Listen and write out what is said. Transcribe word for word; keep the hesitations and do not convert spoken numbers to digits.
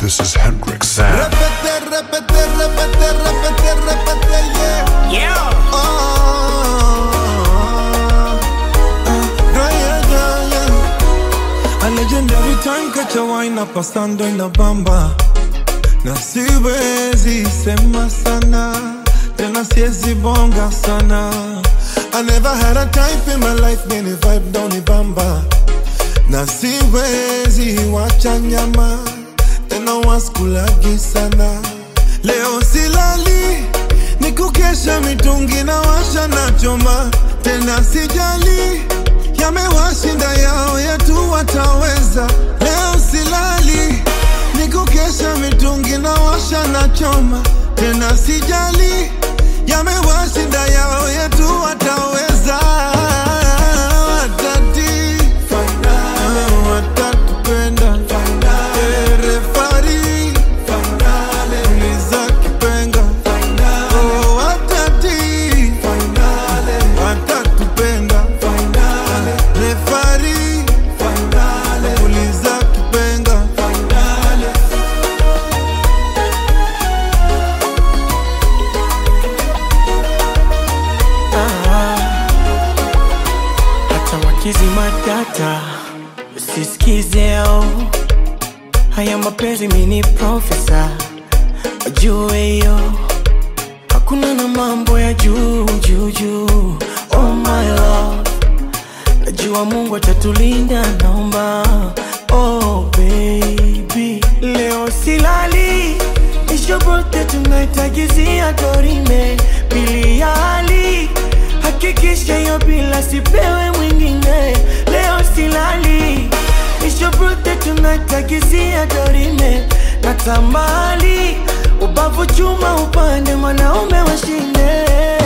This is Hendrix Sound. Repete, repete, repete, repete, repete, yeah. Yeah. Oh, uh, yeah, yeah, yeah. A legendary time catch a wine up pasando en la bamba. Na siwezi sema sana, tena siwezi bonga sana. I never had a type in my life, many vibe down the bamba. Na siwezi wacha nyama, tena waskulagi sana. Leo silali, nikukesha mitungi na washa na choma. Tena sijali, yamewashinda yao yetu wataweza. Leo silali, nikukesha mitungi na washa na choma. Tena sijali, yamewashinda yao yetu wataweza. Watati, watatupenda. Refari, uliza kipenga. Oh, watati, watatupenda. Refari, uliza kipenga. Hata wakizi matata usisikize, haya mapenzi mini profesa, wajue yo hakuna na mambo ya juu juu juu. Oh my love, najua Mungu atatulinda, naomba. Oh baby, leo silali, it's your birthday tonight, agizia dorime pili ya hali, hakikisha yo bila sipewe mwingine. Leo silali, it's your birthday tonight, agizia dorime natamali, ubavu chuma upande mwanaume washinde.